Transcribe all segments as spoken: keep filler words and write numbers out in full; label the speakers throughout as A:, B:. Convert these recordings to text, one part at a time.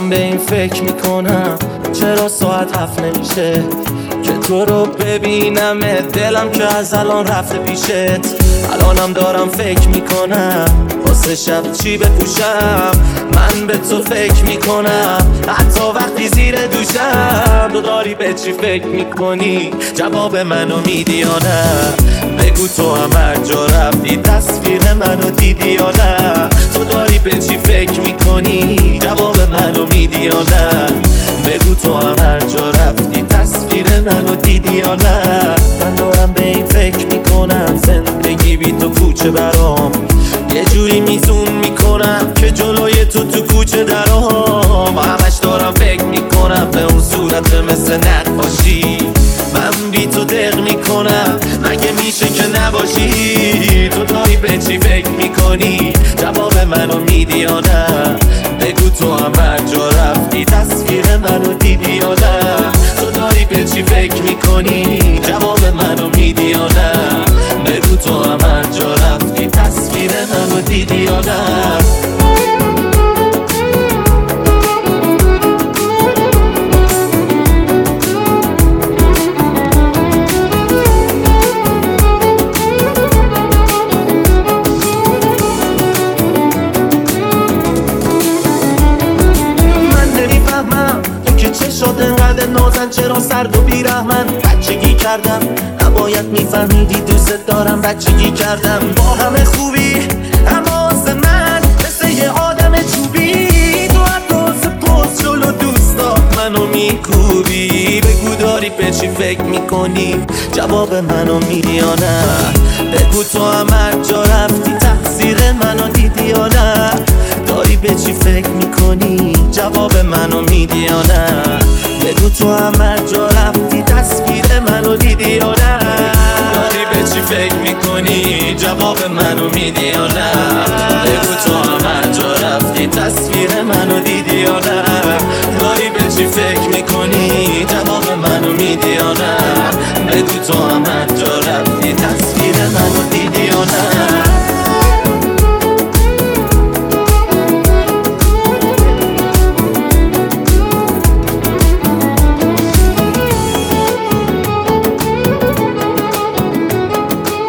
A: دارم به این فکر میکنم چرا ساعت هفت نمیشه که تو رو ببینم، دلم که از الان رفته پیشت. الانم دارم فکر میکنم واسه شب چی بپوشم. من به تو فکر میکنم حتی وقتی زیر دوشم. تو داری به چی فکر میکنی؟ جواب منو میدی یا نه؟ بگو تو هم هر جا رفتی تصویر منو دیدی یا نه؟ تو داری به چی فکر میکنی؟ جواب منو میدی یا نه؟ بگو تو هم هر جا رفتی تصویر منو دیدی یا نه؟ من دارم به این فکر میکنم زندگی بی تو کوچه برام. یه جوری میزون میکنم که جلوی تو تو کوچه درام. همش دارم فکر میکنم به اون صورت مثل نقاشی. من بی تو دق میکنم مگه میشه که نباشی؟ تو داری به چی فکر میکنی؟ جواب منو میدی یا نه؟ بگو تو هم هر جا رفتی تصویر منو دیدی یا نه؟ تو داری به چی فکر میکنی؟ جواب منو میدی یا نه؟ بگو تو هم هر جا رفتی تصویر منو دیدی یا نه؟ که چه شد انقدر نازن، چرا سرد و بیرحمن؟ بچگی کردم نباید میفهمیدی دوست دارم. بچگی کردم با همه خوبی اما واسه من مثل یه آدم چوبی. تو عطاس پست جلو دوستات منو میکوبی. بگو داری به چی فکر میکنی؟ جواب منو میدی یا نه؟ بگو تو هم هر جا رفتی تقصیر منو دیدی یا نه؟ داری به چی فکر میکنی؟ جواب منو میدی یا نه؟ بگو تو هم هر جا رفتی تصویر منو دیدی یا نه؟ داری به چی فکر میکنی؟ جواب منو میدی یا نه؟ بگو تو هم هر جا رفتی تصویر منو دیدی یا نه؟ داری به چی فکر میکنی؟ جواب منو میدی یا نه؟ بگو تو هم هر جا رفتی تصویر منو دیدی یا نه؟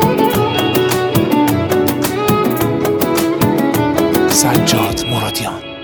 B: سجاد مرادیان.